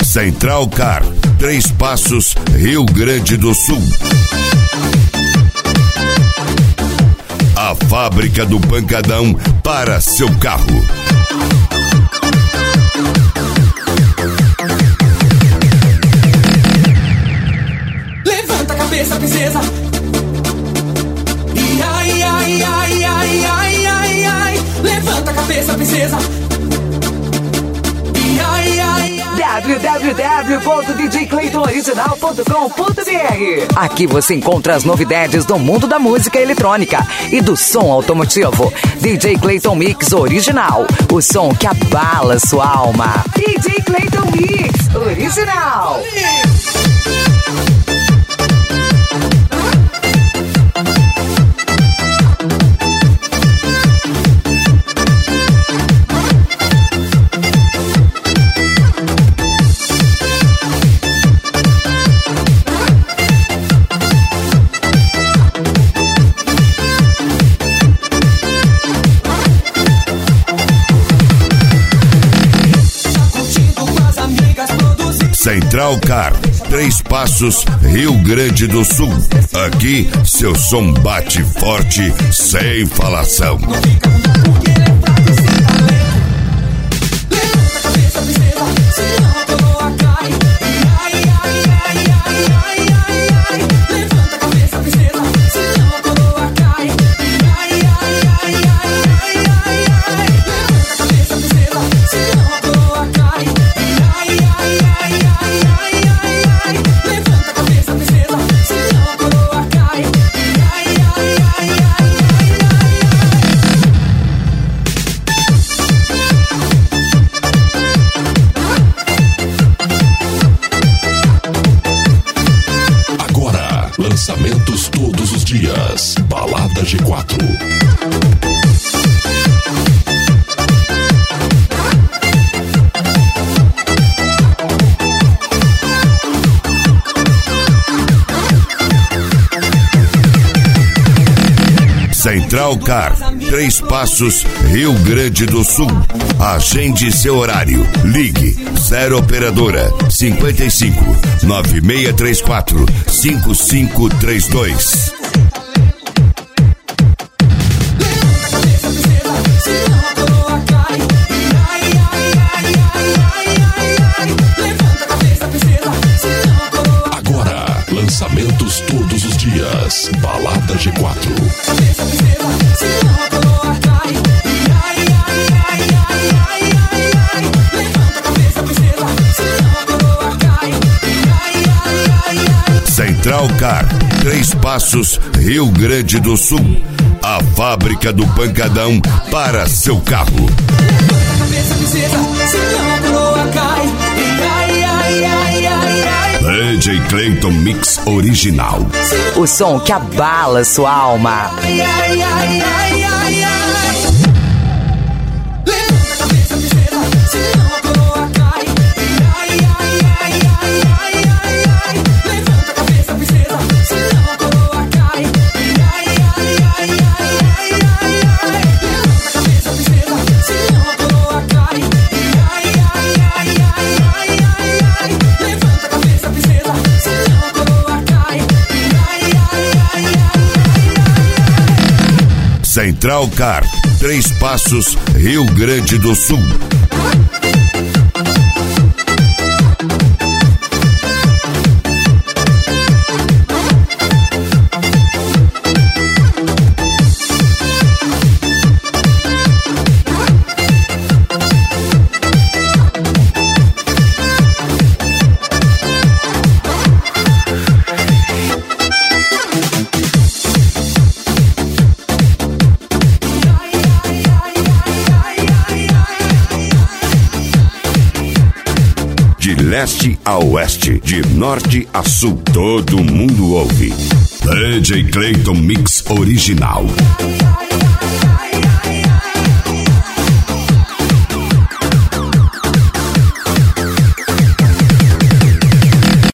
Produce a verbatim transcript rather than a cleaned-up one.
Central Car, Três Passos, Rio Grande do Sul. A fábrica do pancadão para seu carro. Levanta a cabeça, princesa. E ai, ai, ai, ai, ai, ai, ai. Levanta a cabeça, princesa. E ai, ai, ai. w w w ponto d j clayton original ponto com ponto b r. Aqui você encontra as novidades do mundo da música eletrônica e do som automotivo. D J Clayton Mix Original, o som que abala sua alma. D J Clayton Mix Original. Central Car, Três Passos, Rio Grande do Sul. Aqui, seu som bate forte, sem falação. Lançamentos todos os dias. Balada G quatro. Central Car, Três Passos, Rio Grande do Sul. Agende seu horário. Ligue zero operadora cinquenta e cinco, nove seis três quatro, cinco cinco três dois. Agora, lançamentos todos os dias. Balada G quatro. Central Car, Três Passos, Rio Grande do Sul. A fábrica do pancadão para seu carro. D J Clayton Mix Original. O som que abala sua alma. Central Car, Três Passos, Rio Grande do Sul. De leste a oeste, de norte a sul, todo mundo ouve. D J Clayton Mix Original. Ai, ai, ai.